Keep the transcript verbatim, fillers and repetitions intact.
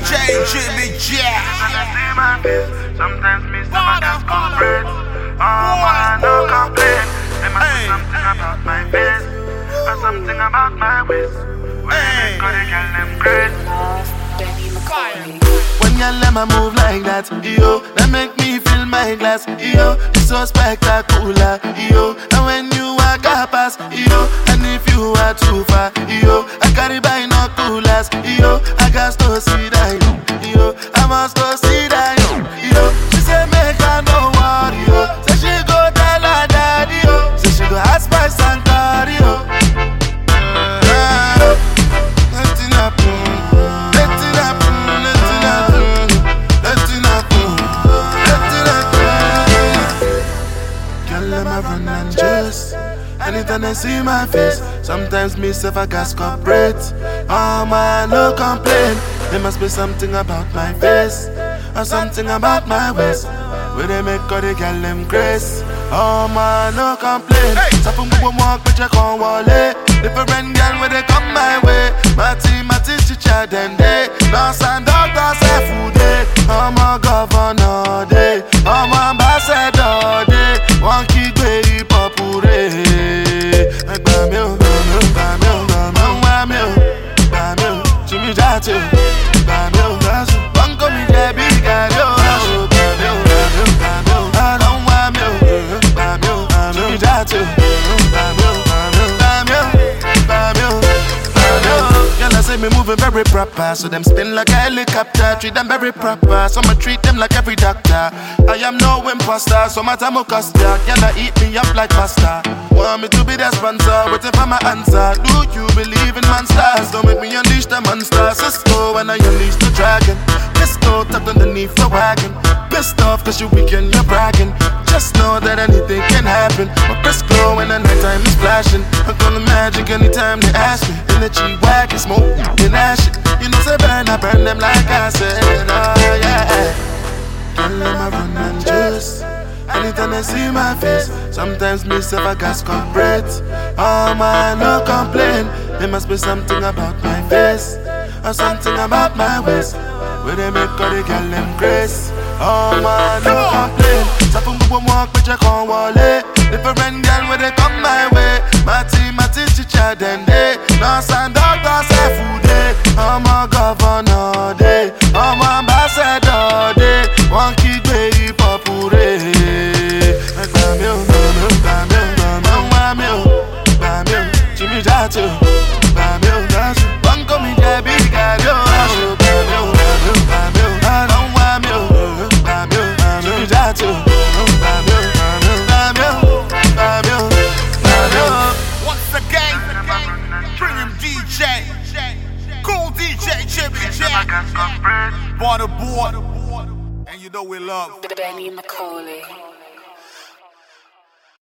J, Jimmy Jack. Sometimes me say I just complain. Oh man, no complain. There must be something about my face or something about my waist. When they make all the girl them great. When you let me move like that, yo, that make me feel my glass, yo. It's so spectacular, yo. And when you walk past, yo, and if you are too far, yo, I carry binoculars, yo. I got to see that, yo. I must go see that, yo. She say make her no worry, yo. Say she go tell her daddy, yo. Say she go ask my son, yo. Nothing happen, nothing happen, nothing happen, nothing happen, nothing happen. Girl, let me run and just. Anytime I see my face, sometimes me self I gas corporate. Oh man, no complaint. There must be something about my face or something about my waist where they make all the girl them grace. Oh man, no complaint. Sapung boom walk but you can't wallet. Different girl where they come my way. My team, my team, chicha then they. No stand doctor say food day. I'm a governor day. I'm a ambassador day. One key baby popure. Bamil, bamil, bamil, bamil, bamil, bamil, Jimmy Jatu, bamil, bamil, Bunko mi debi gadio, bamil, bamil, bamil, I don't want me, bamil, Jimmy Jatu, bamil, bamil, bamil, bamil, bamil. Girl, I say me moving very proper, so them spin like a helicopter. Treat them very proper, so I treat them like every doctor. I am no imposter, so my time will cost ya. Girl, I eat me up like pasta. Want me to be their sponsor, waiting for my answer. Do you believe in monsters? Don't make me unleash the monster. Cisco when I unleash the dragon. Pisco tucked underneath the wagon. Pissed off cause you weekend, you're bragging. Just know that anything can happen. My wrist glow when the nighttime is flashing. I'm gonna magic anytime they ask me. In the G-Wagon, smoke and ash it. You know say burn, I burn them like I said. Oh yeah. Don't let me run and just. Anytime I see my face, sometimes me self I gas corporate. Oh man, no complaint. There must be something about my face or something about my waist where they make all the girl them grace. Oh man, no complaint. Sapung boom walk but you can't wallet. Different girl where they come my way. My team, my team, chicha then they. No stand doctor say food day. I'm a governor day. I'm a ambassador day. One key baby popure. Bamil, bamil, bamil, bamil, bamil, bamil, Jimmy Jatu, bamil, Jatu, Bunko mi debi gadio, bamil, bamil, bamil, I don't want me, bamil, Jimmy Jatu, bamil, bamil, bamil, bamil, bamil. Once again, premium D J, cool D J, Jimmy Jack, Waterboard, and you know we love Benny McCauley.